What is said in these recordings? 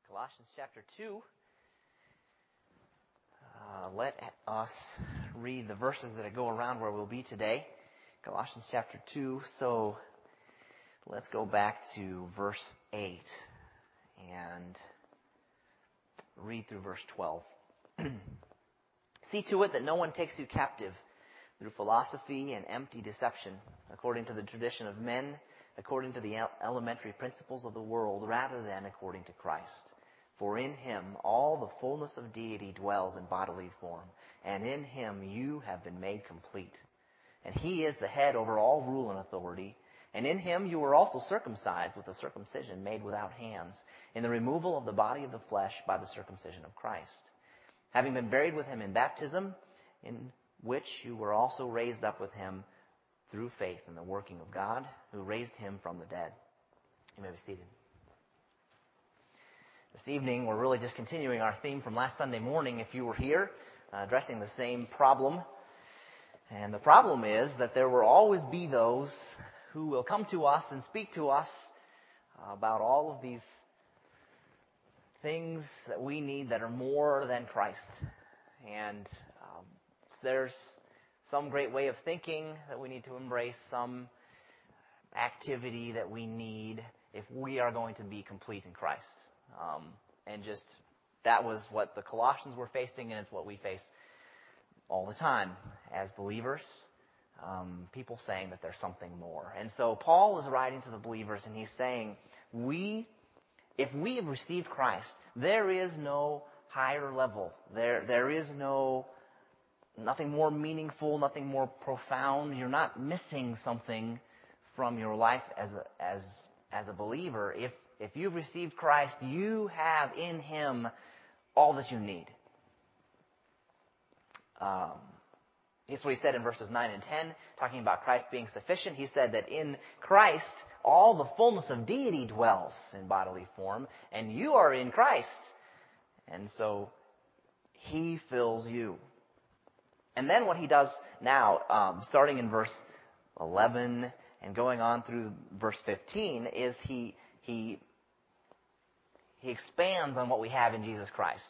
Colossians chapter 2. Let us read the verses that go around where we'll be today. Colossians chapter 2. So let's go back to verse 8 and read through verse 12. See to it that no one takes you captive through philosophy and empty deception, according to the tradition of men, according to the elementary principles of the world, rather than according to Christ. For in him all the fullness of deity dwells in bodily form, and in him you have been made complete. And he is the head over all rule and authority, and in him you were also circumcised with a circumcision made without hands, in the removal of the body of the flesh by the circumcision of Christ, having been buried with him in baptism, in which you were also raised up with him through faith in the working of God, who raised him from the dead. You may be seated. This evening, we're really just continuing our theme from last Sunday morning, if you were here, addressing the same problem. And the problem is that there will always be those who will come to us and speak to us about all of these things that we need that are more than Christ. And there's some great way of thinking that we need to embrace, some activity that we need if we are going to be complete in Christ. And just that was what the Colossians were facing, and it's what we face all the time as believers. People saying that there's something more. And so Paul is writing to the believers, and he's saying, if we have received Christ, there is no higher level. There is nothing more meaningful, nothing more profound. You're not missing something from your life as a believer. If you've received Christ, you have in him all that you need. That's what he said in verses 9 and 10, talking about Christ being sufficient. He said that in Christ, all the fullness of deity dwells in bodily form, and you are in Christ. And so he fills you. And then what he does now, starting in verse 11 and going on through verse 15, is he expands on what we have in Jesus Christ.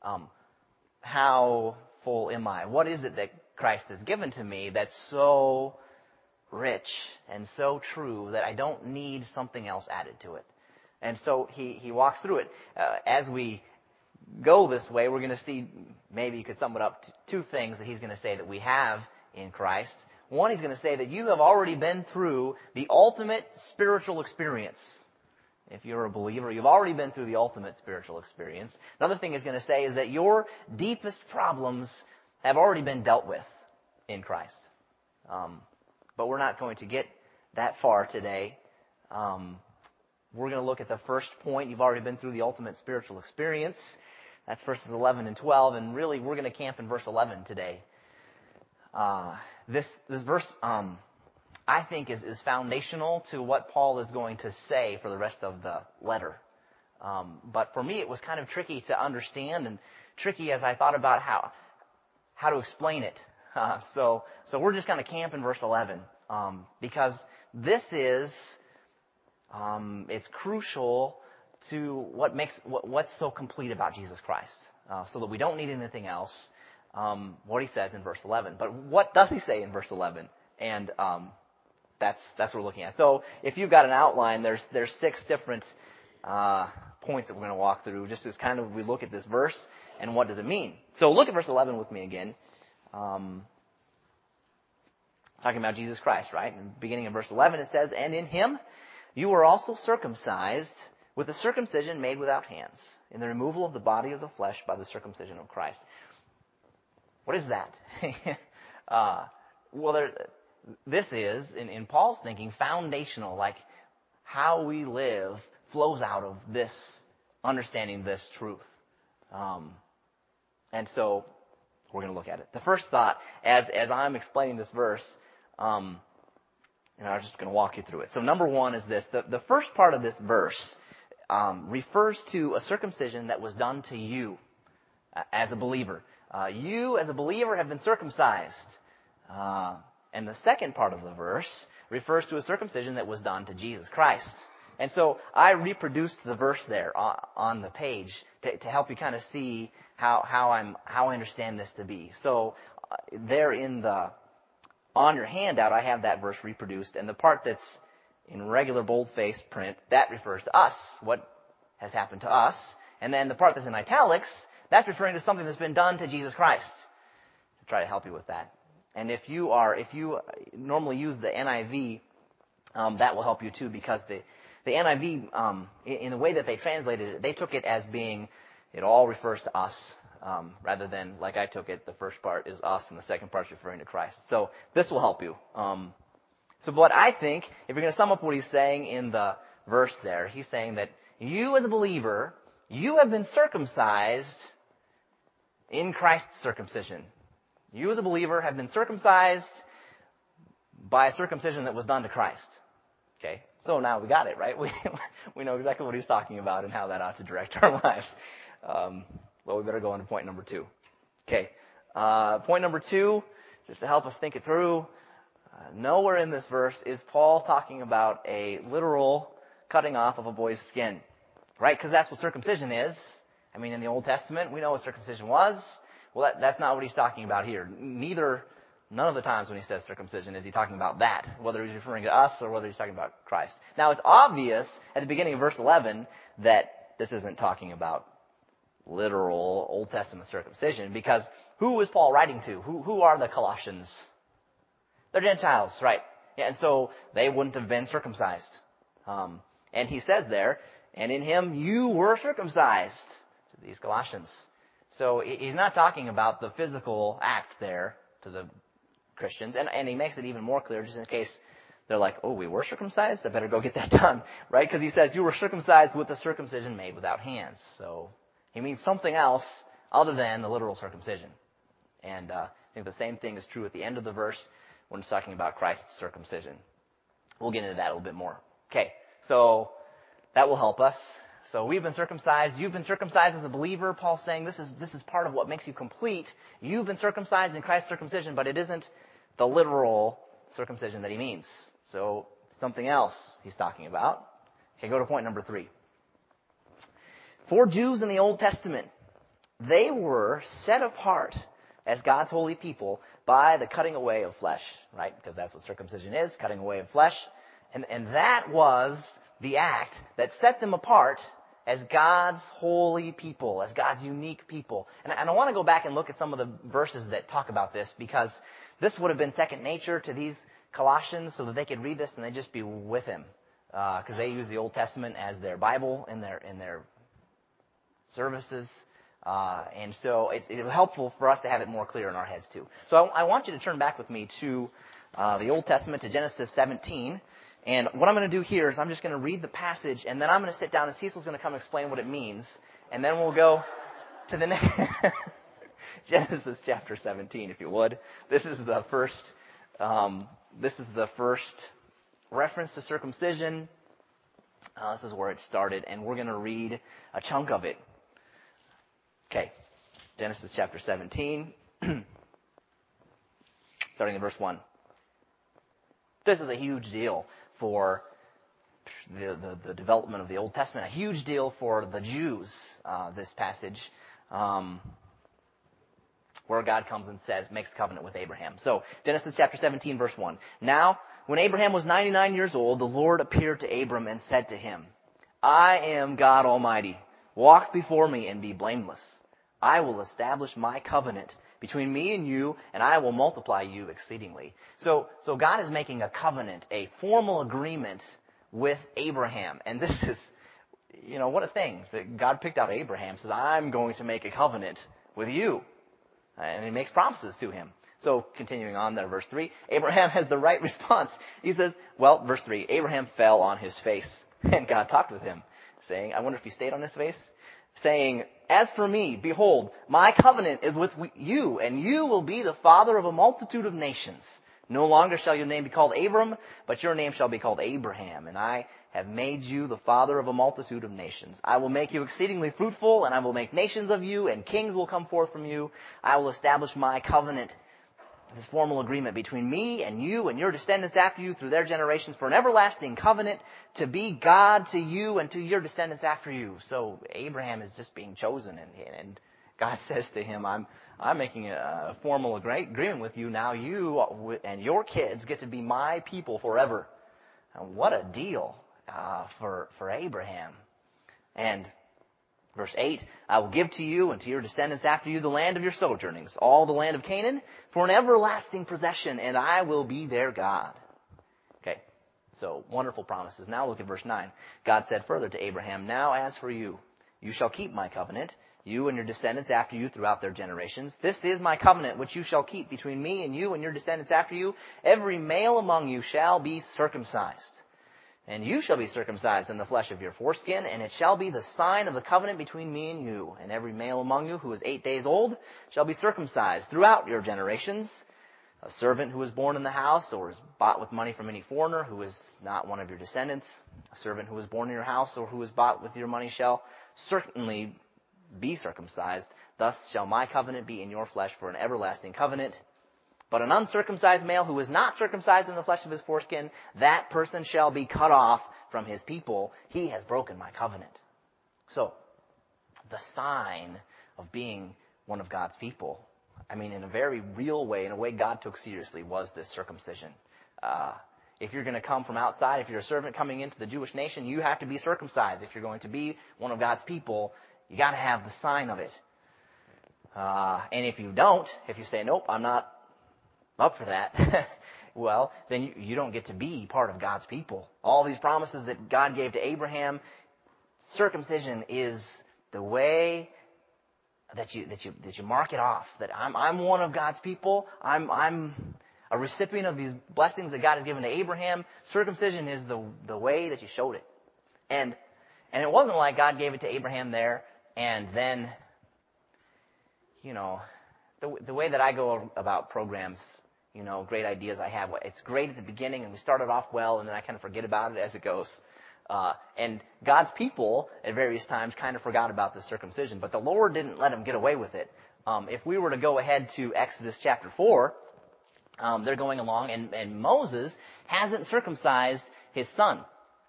How full am I? What is it that Christ has given to me that's so rich and so true that I don't need something else added to it? And so he walks through it. As we go this way, we're going to see, maybe you could sum it up to two things that he's going to say that we have in Christ. One, he's going to say that you have already been through the ultimate spiritual experience. If you're a believer, you've already been through the ultimate spiritual experience. Another thing he's going to say is that your deepest problems have already been dealt with in Christ. But we're not going to get that far today. We're going to look at the first point. You've already been through the ultimate spiritual experience. That's verses 11 and 12. And really, we're going to camp in verse 11 today. This verse, I think, is foundational to what Paul is going to say for the rest of the letter. But for me, it was kind of tricky to understand and tricky as I thought about how to explain it. So we're just going to camp in verse 11 because this is it's crucial to what's so complete about Jesus Christ, so that we don't need anything else. What he says in verse 11, but what does he say in verse 11? And that's what we're looking at. So if you've got an outline, there's 6 different points that we're going to walk through, just as kind of we look at this verse and what does it mean. So look at verse 11 with me again. Talking about Jesus Christ, right? In the beginning of verse 11 it says, and in him you were also circumcised with a circumcision made without hands, in the removal of the body of the flesh by the circumcision of Christ. What is that? This is, in Paul's thinking, foundational. Like how we live flows out of this, understanding this truth. And so we're going to look at it. The first thought, as I'm explaining this verse, I'm just going to walk you through it. So number one is this. The first part of this verse refers to a circumcision that was done to you as a believer. You, as a believer, have been circumcised. And the second part of the verse refers to a circumcision that was done to Jesus Christ And so I reproduced the verse there on the page to help you kind of see how I understand this to be. So there on your handout, I have that verse reproduced, and the part that's in regular boldface print, that refers to us, what has happened to us. And then the part that's in italics, that's referring to something that's been done to Jesus Christ. To try to help you with that. And if you normally use the NIV, that will help you too, because the NIV, in the way that they translated it, they took it as being, it all refers to us, rather than, like I took it, the first part is us and the second part is referring to Christ. So this will help you. So what I think, if you're going to sum up what he's saying in the verse there, he's saying that you as a believer, you have been circumcised in Christ's circumcision. You as a believer have been circumcised by a circumcision that was done to Christ. Okay? So now we got it, right? We know exactly what he's talking about and how that ought to direct our lives. Well, we better go on to point number 2. Okay. Point number 2, just to help us think it through, nowhere in this verse is Paul talking about a literal cutting off of a boy's skin. Right? Because that's what circumcision is. I mean, in the Old Testament, we know what circumcision was. Well, that's not what he's talking about here. None of the times when he says circumcision is he talking about that, whether he's referring to us or whether he's talking about Christ. Now, it's obvious at the beginning of verse 11 that this isn't talking about literal Old Testament circumcision, because who is Paul writing to? Who are the Colossians? They're Gentiles, right? Yeah, and so they wouldn't have been circumcised. And he says there, and in him you were circumcised, to these Colossians. So he's not talking about the physical act there to the Christians. And he makes it even more clear, just in case they're like, oh, we were circumcised? I better go get that done, right? Because he says you were circumcised with the circumcision made without hands. So he means something else other than the literal circumcision. And I think the same thing is true at the end of the verse when it's talking about Christ's circumcision. We'll get into that a little bit more. Okay, so that will help us. So we've been circumcised. You've been circumcised as a believer. Paul's saying this is part of what makes you complete. You've been circumcised in Christ's circumcision, but it isn't the literal circumcision that he means. So something else he's talking about. Okay, go to point number 3. For Jews in the Old Testament, they were set apart as God's holy people by the cutting away of flesh, right? Because that's what circumcision is, cutting away of flesh. And that was the act that set them apart as God's holy people, as God's unique people. And I want to go back and look at some of the verses that talk about this, because this would have been second nature to these Colossians, so that they could read this and they'd just be with him. Because they use the Old Testament as their Bible in their services. And so it's helpful for us to have it more clear in our heads too. So I want you to turn back with me to the Old Testament, to Genesis 17. And what I'm going to do here is I'm just going to read the passage, and then I'm going to sit down, and Cecil's going to come explain what it means. And then we'll go to the next Genesis chapter 17, if you would. This is the first reference to circumcision. This is where it started, and we're going to read a chunk of it. Okay, Genesis chapter 17, starting in verse 1. This is a huge deal for the development of the Old Testament, a huge deal for the Jews, this passage, where God comes and makes covenant with Abraham. So, Genesis chapter 17, verse 1. Now, when Abraham was 99 years old, the Lord appeared to Abram and said to him, I am God Almighty. Walk before me and be blameless. I will establish my covenant between me and you, and I will multiply you exceedingly. So God is making a covenant, a formal agreement with Abraham. And this is, what a thing. God picked out Abraham, says, I'm going to make a covenant with you. And he makes promises to him. So continuing on there, verse 3, Abraham has the right response. He says, verse 3, Abraham fell on his face, and God talked with him, saying, I wonder if he stayed on his face? Saying, as for me, behold, my covenant is with you, and you will be the father of a multitude of nations. No longer shall your name be called Abram, but your name shall be called Abraham, and I have made you the father of a multitude of nations. I will make you exceedingly fruitful, and I will make nations of you, and kings will come forth from you. I will establish my covenant this formal agreement between me and you and your descendants after you through their generations for an everlasting covenant to be God to you and to your descendants after you. So Abraham is just being chosen, and God says to him, I'm making a formal agreement with you. Now you and your kids get to be my people forever. And what a deal for Abraham. And verse 8, I will give to you and to your descendants after you the land of your sojournings, all the land of Canaan, for an everlasting possession, and I will be their God. Okay, so wonderful promises. Now look at verse 9. God said further to Abraham, now as for you, you shall keep my covenant, you and your descendants after you throughout their generations. This is my covenant which you shall keep between me and you and your descendants after you. Every male among you shall be circumcised. And you shall be circumcised in the flesh of your foreskin, and it shall be the sign of the covenant between me and you. And every male among you who is 8 days old shall be circumcised throughout your generations. A servant who is born in the house or is bought with money from any foreigner who is not one of your descendants, a servant who is born in your house or who is bought with your money shall certainly be circumcised. Thus shall my covenant be in your flesh for an everlasting covenant. But an uncircumcised male who is not circumcised in the flesh of his foreskin, that person shall be cut off from his people. He has broken my covenant. So, the sign of being one of God's people, I mean, in a very real way, in a way God took seriously, was this circumcision. If you're going to come from outside, if you're a servant coming into the Jewish nation, you have to be circumcised. If you're going to be one of God's people, you got to have the sign of it. And if you don't, if you say, nope, I'm not up for that, well, then you don't get to be part of God's people. All these promises that God gave to Abraham, circumcision is the way that you mark it off. That I'm one of God's people. I'm a recipient of these blessings that God has given to Abraham. Circumcision is the way that you showed it. And it wasn't like God gave it to Abraham there and then, the way that I go about programs, great ideas I have. It's great at the beginning, and we started off well, and then I kind of forget about it as it goes. And God's people, at various times, kind of forgot about the circumcision, but the Lord didn't let them get away with it. If we were to go ahead to Exodus chapter 4, they're going along, and Moses hasn't circumcised his son,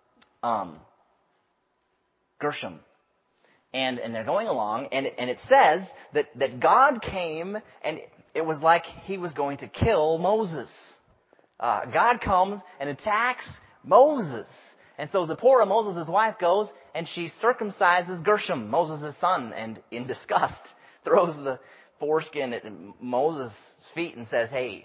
Gershom. And they're going along, and it says that God came, and it was like he was going to kill Moses. God comes and attacks Moses. And so Zipporah, Moses' wife, goes and she circumcises Gershom, Moses' son, and in disgust throws the foreskin at Moses' feet and says, hey,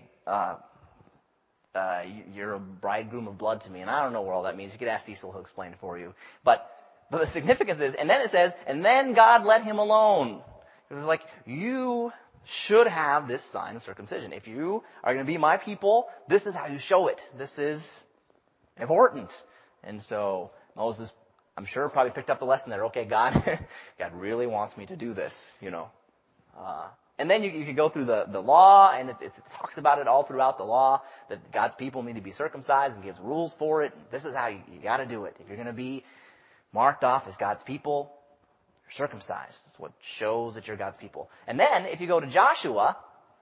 you're a bridegroom of blood to me. And I don't know what all that means. You could ask Cecil, he'll explain it for you. But the significance is, and then it says, and then God let him alone. It was like, you should have this sign of circumcision. If you are going to be my people, this is how you show it. This is important. And so Moses, I'm sure, probably picked up the lesson there. Okay, God really wants me to do this, And then you could go through the law, and it talks about it all throughout the law, that God's people need to be circumcised and gives rules for it. This is how you got to do it. If you're going to be marked off as God's people, you're circumcised. It's what shows that you're God's people. And then, if you go to Joshua,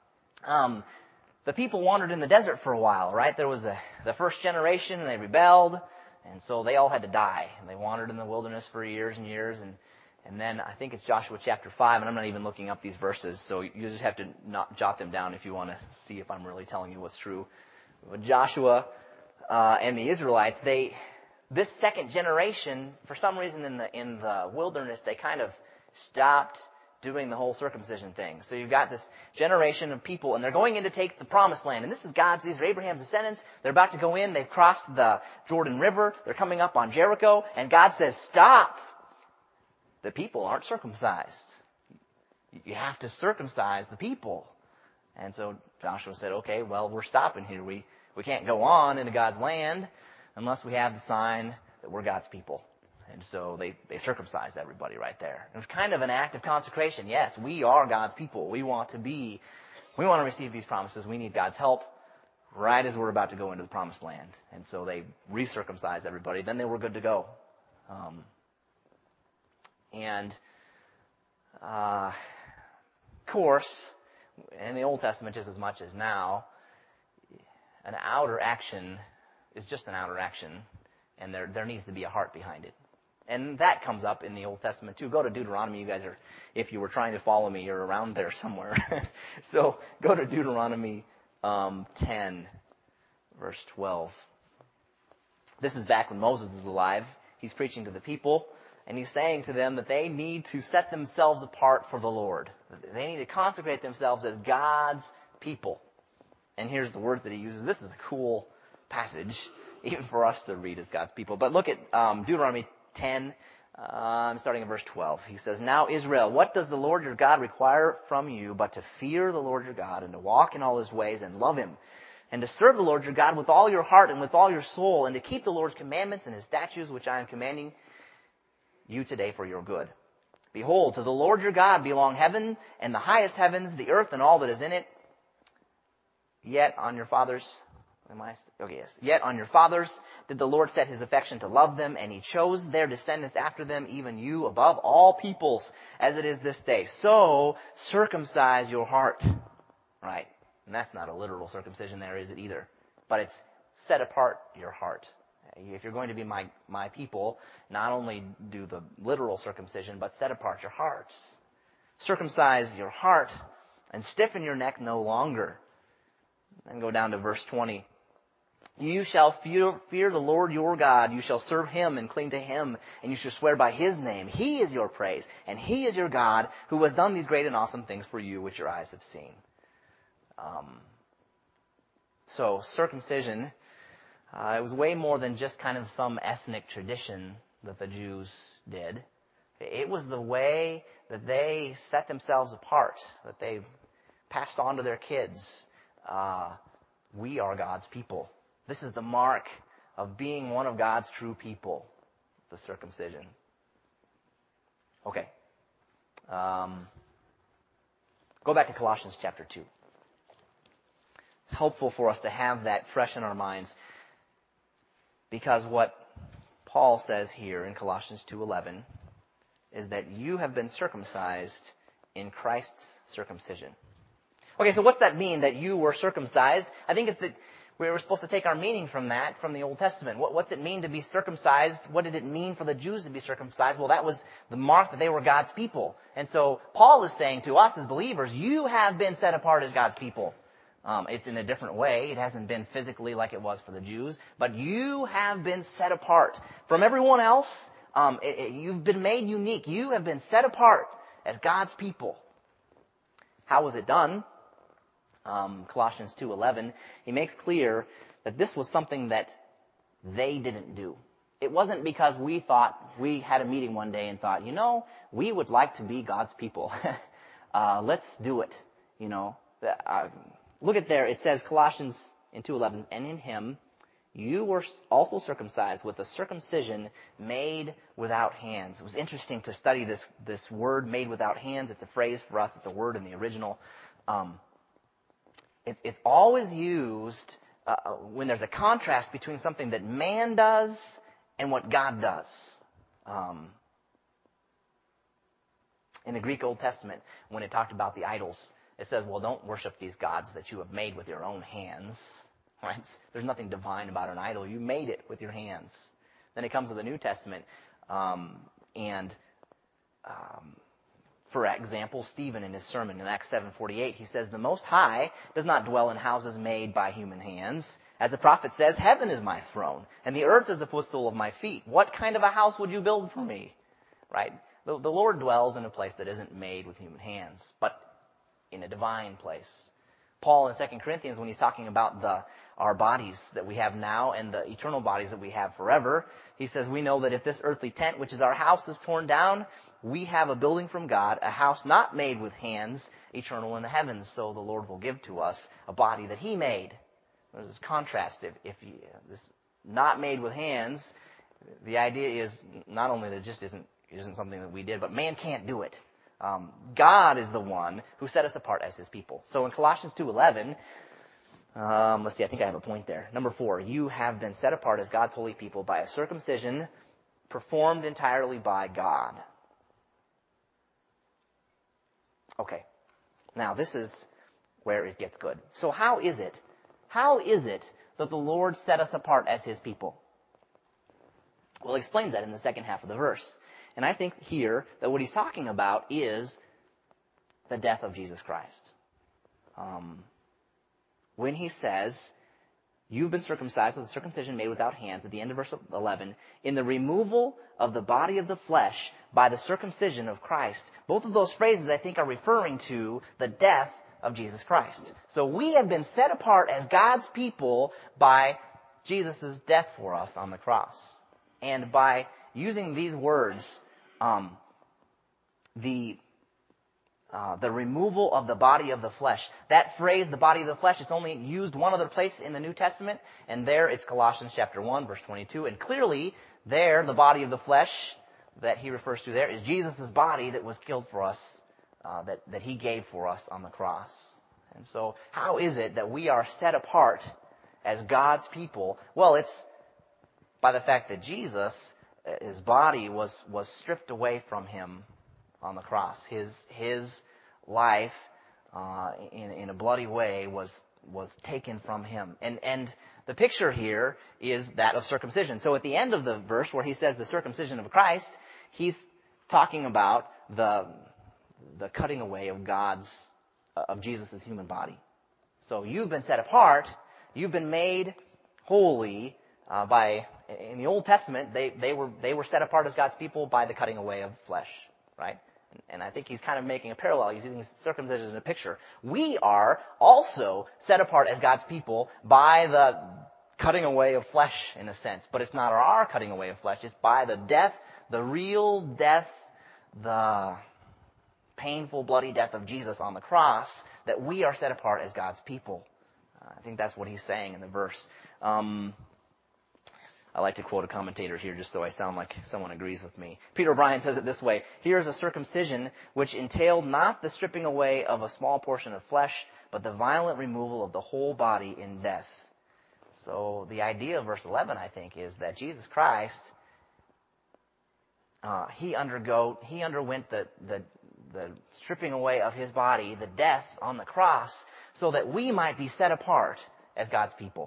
the people wandered in the desert for a while, right? There was the first generation, and they rebelled, and so they all had to die. And they wandered in the wilderness for years and years, and then I think it's Joshua chapter 5, and I'm not even looking up these verses, so you just have to not jot them down if you want to see if I'm really telling you what's true. But Joshua and the Israelites, this second generation, for some reason in the wilderness, they kind of stopped doing the whole circumcision thing. So you've got this generation of people, and they're going in to take the promised land. And these are Abraham's descendants. They're about to go in. They've crossed the Jordan River. They're coming up on Jericho. And God says, stop. The people aren't circumcised. You have to circumcise the people. And so Joshua said, okay, well, we're stopping here. We can't go on into God's land unless we have the sign that we're God's people. And so they circumcised everybody right there. It was kind of an act of consecration. Yes, we are God's people. We want to receive these promises. We need God's help right as we're about to go into the promised land. And so they recircumcised everybody. Then they were good to go. Of course, in the Old Testament just as much as now, an outer action is just an outer action, and there needs to be a heart behind it. And that comes up in the Old Testament too. Go to Deuteronomy. You guys are, if you were trying to follow me, you're around there somewhere. So go to Deuteronomy 10, verse 12. This is back when Moses is alive. He's preaching to the people, and he's saying to them that they need to set themselves apart for the Lord. They need to consecrate themselves as God's people. And here's the words that he uses. This is a cool passage, even for us to read as God's people. But look at Deuteronomy 10, starting in verse 12. He says, "Now Israel, what does the Lord your God require from you but to fear the Lord your God and to walk in all his ways and love him, and to serve the Lord your God with all your heart and with all your soul, and to keep the Lord's commandments and his statutes which I am commanding you today for your good. Behold, to the Lord your God belong heaven and the highest heavens, the earth and all that is in it. Yet on your fathers did the Lord set his affection to love them, and he chose their descendants after them, even you above all peoples, as it is this day. So circumcise your heart." Right? And that's not a literal circumcision there, is it either? But it's set apart your heart. If you're going to be my people, not only do the literal circumcision, but set apart your hearts. Circumcise your heart and stiffen your neck no longer. And go down to verse 20. "You shall fear the Lord your God. You shall serve him and cling to him, and you shall swear by his name. He is your praise, and he is your God, who has done these great and awesome things for you, which your eyes have seen." So circumcision, it was way more than just kind of some ethnic tradition that the Jews did. It was the way that they set themselves apart, that they passed on to their kids. We are God's people. This is the mark of being one of God's true people, the circumcision. Okay. Go back to Colossians chapter 2. Helpful for us to have that fresh in our minds, because what Paul says here in Colossians 2:11 is that you have been circumcised in Christ's circumcision. Okay, so what's that mean, that you were circumcised? I think it's that we were supposed to take our meaning from that, from the Old Testament. What's it mean to be circumcised? What did it mean for the Jews to be circumcised? Well, that was the mark that they were God's people. And so Paul is saying to us as believers, you have been set apart as God's people. It's in a different way. It hasn't been physically like it was for the Jews, but you have been set apart from everyone else. You've been made unique. You have been set apart as God's people. How was it done? Colossians 2:11, he makes clear that this was something that they didn't do. It wasn't because we had a meeting one day and thought, we would like to be God's people. Let's do it. Look at there. It says, Colossians in 2:11, "And in him you were also circumcised with a circumcision made without hands." It was interesting to study this word, "made without hands." It's a phrase for us. It's a word in the original. It's always used when there's a contrast between something that man does and what God does. In the Greek Old Testament, when it talked about the idols, it says, well, don't worship these gods that you have made with your own hands. Right? There's nothing divine about an idol. You made it with your hands. Then it comes to the New Testament, for example, Stephen in his sermon in Acts 7:48, he says, "The Most High does not dwell in houses made by human hands. As the prophet says, heaven is my throne, and the earth is the footstool of my feet. What kind of a house would you build for me?" Right? The Lord dwells in a place that isn't made with human hands, but in a divine place. Paul in 2 Corinthians, when he's talking about our bodies that we have now and the eternal bodies that we have forever, he says, "We know that if this earthly tent, which is our house, is torn down, we have a building from God, a house not made with hands, eternal in the heavens. So the Lord will give to us a body that he made." There's this contrast. If this not made with hands, the idea is not only that it just isn't something that we did, but man can't do it. God is the one who set us apart as his people. So in Colossians 2:11, let's see, I think I have a point there. Number 4, you have been set apart as God's holy people by a circumcision performed entirely by God. Okay. Now, this is where it gets good. So how is it that the Lord set us apart as his people? Well, he explains that in the second half of the verse. And I think here that what he's talking about is the death of Jesus Christ. When he says, you've been circumcised with a circumcision made without hands, at the end of verse 11, in the removal of the body of the flesh by the circumcision of Christ. Both of those phrases, I think, are referring to the death of Jesus Christ. So we have been set apart as God's people by Jesus' death for us on the cross. And by using these words, the removal of the body of the flesh. That phrase, the body of the flesh, is only used one other place in the New Testament, and there it's Colossians chapter 1, verse 22. And clearly, there, the body of the flesh that he refers to there is Jesus' body that was killed for us, that he gave for us on the cross. And so, how is it that we are set apart as God's people? Well, it's by the fact that Jesus, his body was stripped away from him on the cross. His life, in a bloody way, was taken from him. And the picture here is that of circumcision. So at the end of the verse where he says the circumcision of Christ, he's talking about the cutting away of Jesus' human body. So you've been set apart. You've been made holy in the Old Testament, they were set apart as God's people by the cutting away of flesh, right? And I think he's kind of making a parallel. He's using circumcision as a picture. We are also set apart as God's people by the cutting away of flesh, in a sense. But it's not our cutting away of flesh. It's by the death, the real death, the painful, bloody death of Jesus on the cross, that we are set apart as God's people. I think that's what he's saying in the verse. I like to quote a commentator here just so I sound like someone agrees with me. Peter O'Brien says it this way: here is a circumcision which entailed not the stripping away of a small portion of flesh, but the violent removal of the whole body in death. So the idea of verse 11, I think, is that Jesus Christ, he underwent the stripping away of his body, the death on the cross, so that we might be set apart as God's people.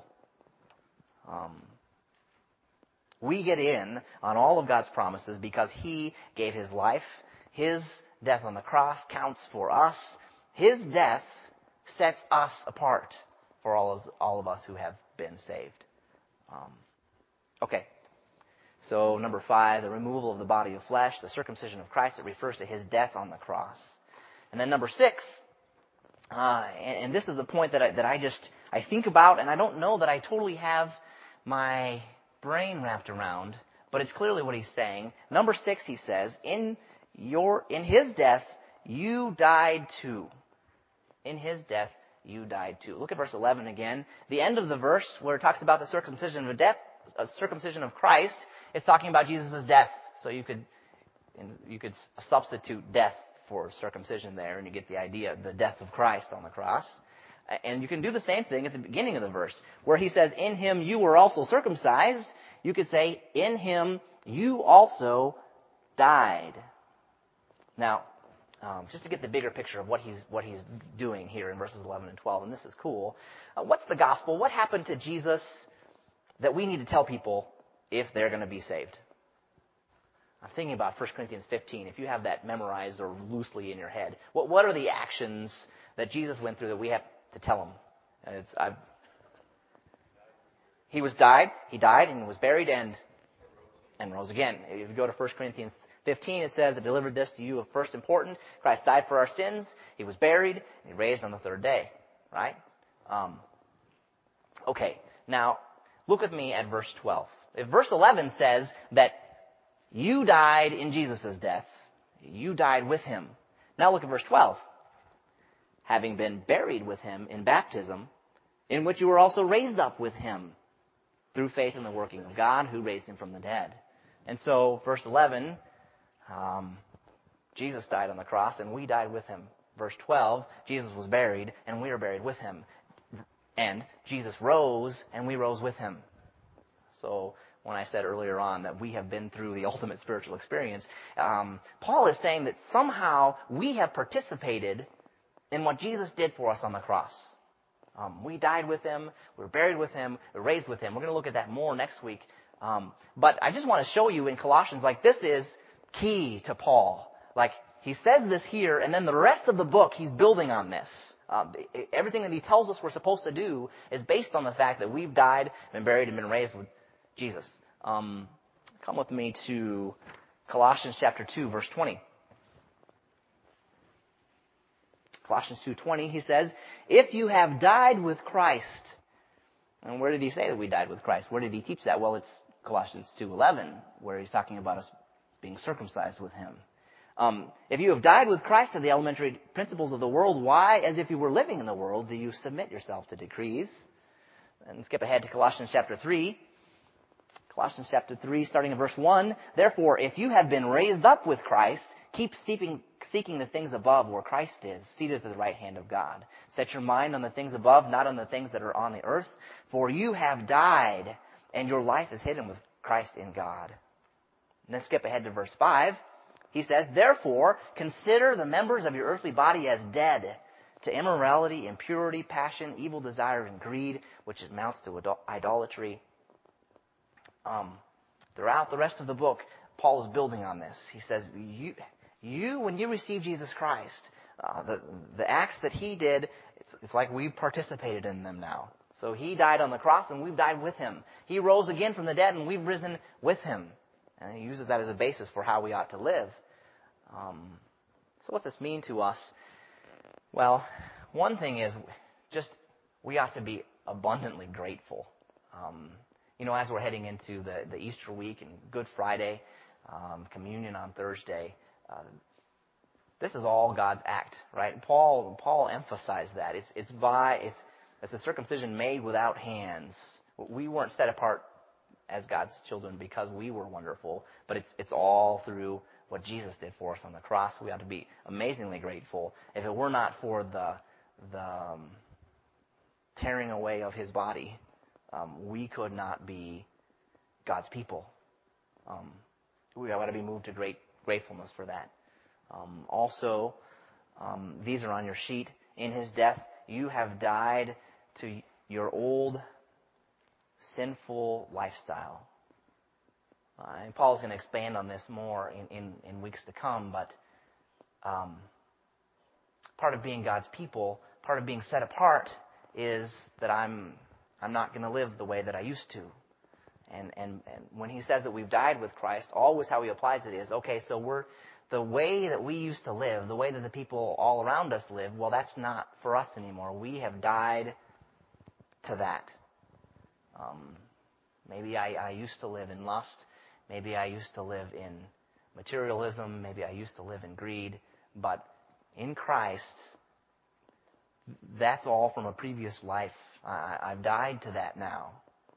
We get in on all of God's promises because he gave his life. His death on the cross counts for us. His death sets us apart for all of us who have been saved. Okay. So number 5, the removal of the body of flesh, the circumcision of Christ. It refers to his death on the cross. And then number 6, and this is the point that I think about, and I don't know that I totally have my brain wrapped around, but it's clearly what he's saying. Number 6, he says, in his death, you died too. In his death, you died too. Look at verse 11 again. The end of the verse where it talks about the circumcision of Christ, it's talking about Jesus' death. So you could substitute death for circumcision there, and you get the idea, the death of Christ on the cross. And you can do the same thing at the beginning of the verse, where he says, in him you were also circumcised. You could say, in him you also died. Now, just to get the bigger picture of what he's doing here in verses 11 and 12, and this is cool. What's the gospel? What happened to Jesus that we need to tell people if they're going to be saved? I'm thinking about 1 Corinthians 15. If you have that memorized or loosely in your head, what are the actions that Jesus went through that we have to tell them? He died and was buried and rose again. If you go to 1 Corinthians 15, it says, I delivered this to you of first importance. Christ died for our sins. He was buried and he raised on the third day. Right? Okay. Now, look with me at verse 12. If verse 11 says that you died in Jesus' death, you died with him. Now look at verse 12. Having been buried with him in baptism, in which you were also raised up with him through faith in the working of God who raised him from the dead. And so, verse 11, Jesus died on the cross and we died with him. Verse 12, Jesus was buried and we are buried with him. And Jesus rose and we rose with him. So, when I said earlier on that we have been through the ultimate spiritual experience, Paul is saying that somehow we have participated in what Jesus did for us on the cross. We died with him, we were buried with him, we were raised with him. We're going to look at that more next week. But I just want to show you in Colossians, like, this is key to Paul. Like, he says this here, and then the rest of the book, he's building on this. Everything that he tells us we're supposed to do is based on the fact that we've died, been buried, and been raised with Jesus. Come with me to Colossians chapter 2, verse 20. Colossians 2:20, he says, if you have died with Christ. And where did he say that we died with Christ? Where did he teach that? Well, it's Colossians 2:11, where he's talking about us being circumcised with him. If you have died with Christ to the elementary principles of the world, why, as if you were living in the world, do you submit yourself to decrees? And skip ahead to Colossians chapter 3. Colossians chapter 3, starting in verse 1. Therefore, if you have been raised up with Christ, keep seeking the things above where Christ is, seated at the right hand of God. Set your mind on the things above, not on the things that are on the earth. For you have died, and your life is hidden with Christ in God. And then skip ahead to verse 5. He says, therefore, consider the members of your earthly body as dead to immorality, impurity, passion, evil desire, and greed, which amounts to idolatry. Throughout the rest of the book, Paul is building on this. He says, you when you receive Jesus Christ, the acts that he did, it's like we've participated in them now. So he died on the cross, and we've died with him. He rose again from the dead, and we've risen with him. And he uses that as a basis for how we ought to live. So what's this mean to us? Well, one thing is just we ought to be abundantly grateful. As we're heading into the Easter week and Good Friday, communion on Thursday, this is all God's act, right? Paul emphasized that. It's a circumcision made without hands. We weren't set apart as God's children because we were wonderful, but it's all through what Jesus did for us on the cross. We ought to be amazingly grateful. If it were not for the tearing away of his body, we could not be God's people. We ought to be moved to great gratefulness for that. Also, these are on your sheet. In his death, you have died to your old sinful lifestyle. And Paul's going to expand on this more in weeks to come, but part of being God's people, part of being set apart, is that I'm not going to live the way that I used to. And when he says that we've died with Christ, always how he applies it is, okay, so the way that we used to live, the way that the people all around us live, well, that's not for us anymore. We have died to that. Maybe I used to live in lust. Maybe I used to live in materialism. Maybe I used to live in greed. But in Christ, that's all from a previous life. I've died to that now.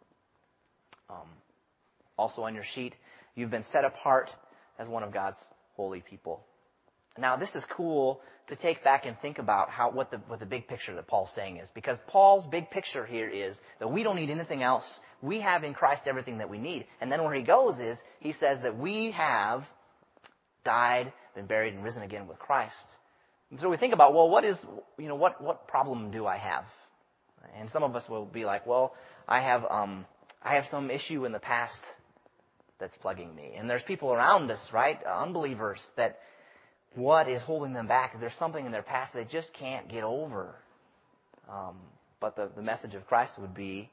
Also on your sheet, you've been set apart as one of God's holy people. Now, this is cool to take back and think about what the big picture that Paul's saying is. Because Paul's big picture here is that we don't need anything else. We have in Christ everything that we need. And then where he goes is, he says that we have died, been buried, and risen again with Christ. And so we think about, well, what problem do I have? And some of us will be like, well, I have some issue in the past that's plaguing me. And there's people around us, right? Unbelievers that what is holding them back? There's something in their past they just can't get over. But the message of Christ would be,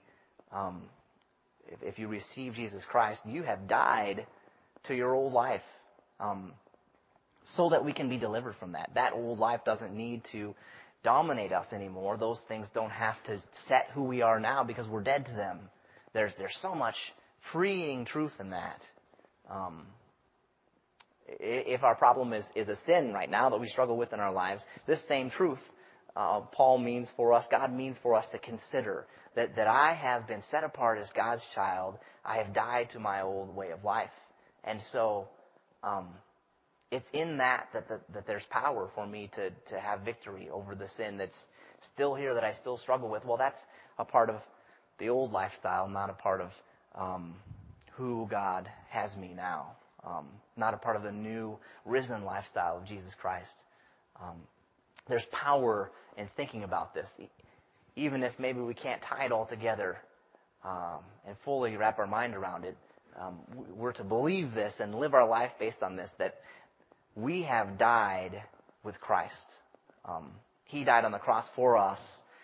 if you receive Jesus Christ, you have died to your old life, so that we can be delivered from that. That old life doesn't need to dominate us anymore. Those things don't have to set who we are now because we're dead to them. There's so much freeing truth in that. If our problem is a sin right now that we struggle with in our lives, this same truth, Paul means for us, God means for us to consider that I have been set apart as God's child. I have died to my old way of life. And so it's in that there's power for me to have victory over the sin that's still here that I still struggle with. Well, that's a part of the old lifestyle, not a part of who God has me now. Not a part of the new risen lifestyle of Jesus Christ. there's power in thinking about this. Even if maybe we can't tie it all together and fully wrap our mind around it, we're to believe this and live our life based on this, that we have died with Christ. He died on the cross for us,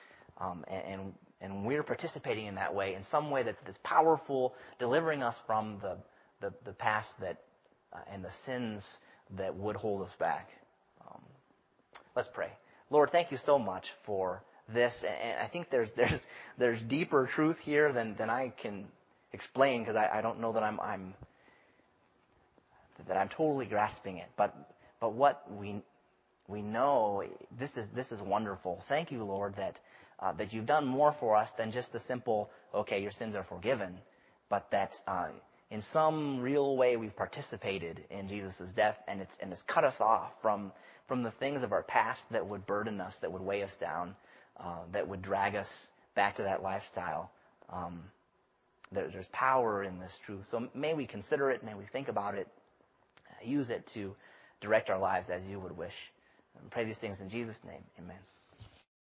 and we're participating in that way, in some way that's powerful, delivering us from the past and the sins that would hold us back. Let's pray. Lord, thank you so much for this, and I think there's deeper truth here than I can explain, because I don't know that I'm totally grasping it. But what we know, this is wonderful. Thank you, Lord, that you've done more for us than just the simple, okay, your sins are forgiven, but that in some real way we've participated in Jesus' death, and it's cut us off from the things of our past that would burden us, that would weigh us down, that would drag us back to that lifestyle. There's power in this truth. So may we consider it, may we think about it, use it to direct our lives as you would wish. And pray these things in Jesus' name. Amen.